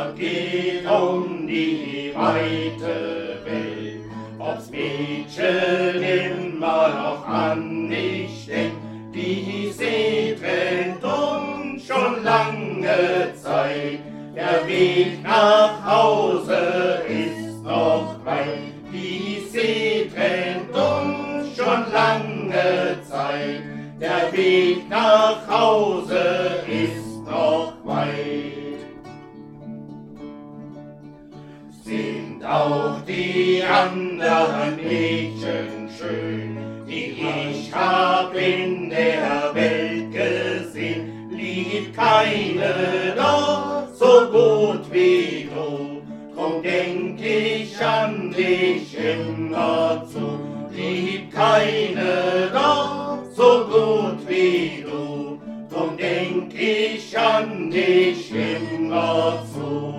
geht um die weite Welt. Ob's Mädchen immer noch an mich denkt, die See trennt uns schon lange Zeit. Der Weg nach Hause ist noch weit, die See trennt uns schon lange Zeit. Der Weg nach Hause ist noch weit. Sind auch die anderen Mädchen schön, die ich hab in der Welt gesehen, liebt keine doch so gut wie du. Drum denk ich an dich immer zu, liebt keine doch so gut wie du. Drum denk ich an dich immer zu.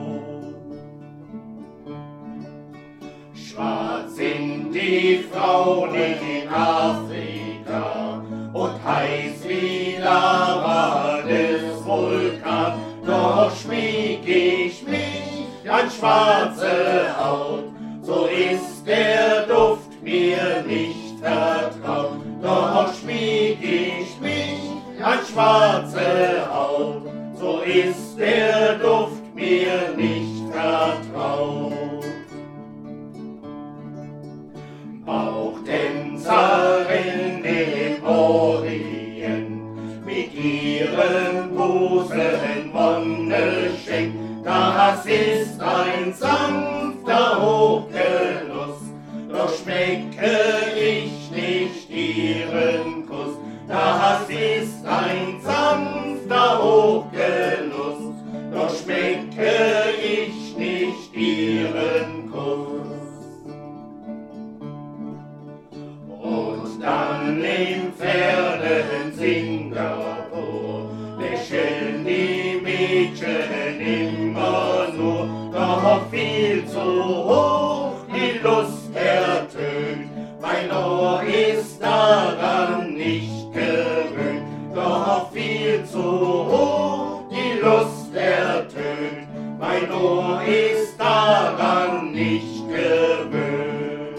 Schwarz sind die Frauen in Afrika und heiß wie Lava des Vulkans. Doch schmieg ich mich an schwarze Haut, so ist der Duft mir nicht vertraut. Doch schmieg ich mich an schwarze Haut, so ist der Duft mir nicht vertraut. Bauchtänzerin im Orient, mit ihren Busen Wonne schenkt, das ist ein sanfter Hochgenuss. Doch schmecke ich nicht ihren Kuss, das ist ein sanfter Hochgenuss. Doch schmecke ich nicht ihren Kuss. Und dann im fernen Singapur lächeln die Mädchen immer nur, doch viel zu hoch die Lust ertönt. Mein Ohr ist daran nicht gewöhnt, doch viel zu hoch die Lust ertönt. Mein Ohr ist daran nicht gewöhnt.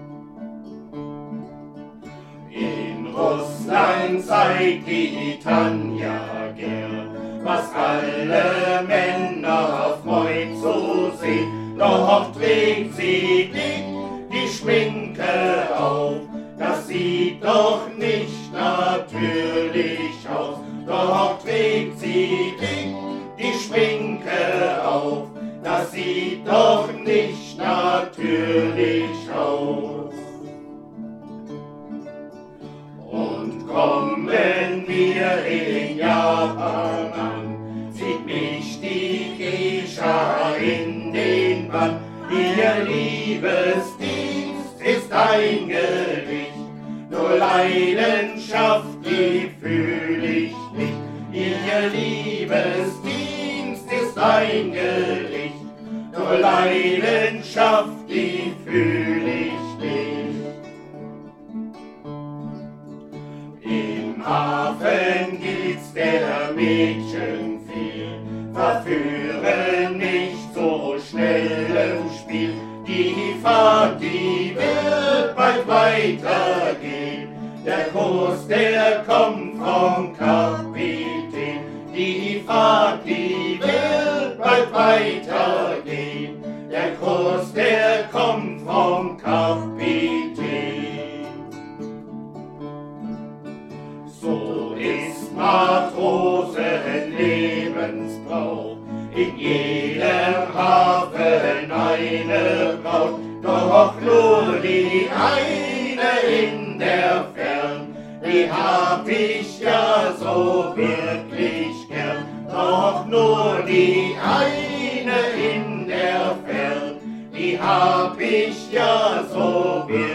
In Russland zeigt die Tanja gern, was alle Männer freut zu sehen, doch trägt sie dick die Schminke auf. Das sieht doch nicht natürlich aus, doch trägt sie dick die Schminke auf. Das sieht doch nicht natürlich aus. Und kommen wir in Japan an, zieht mich die Geisha in den Bann. Ihr Liebesdienst ist ein Gericht, nur Leidenschaft, die fühl ich nicht. Ihr Liebesdienst ist ein Gericht, nur Leidenschaft, die fühl ich nicht. Im Hafen gibt's der Mädchen viel, verführe nicht so schnell im Spiel. Die Fahrt, die wird bald weitergehen, der Kurs, der kommt vom Kapitän. Die Fahrt, die wird bald weitergehen, der Kurs, der kommt vom Kapitän. So ist Matrosenlebensbrauch, in jedem Hafen eine Braut, doch nur die eine in der Fern, die hab ich ja so wirklich gern. Doch nur die eine in der Fern, die hab ich ja so wirklich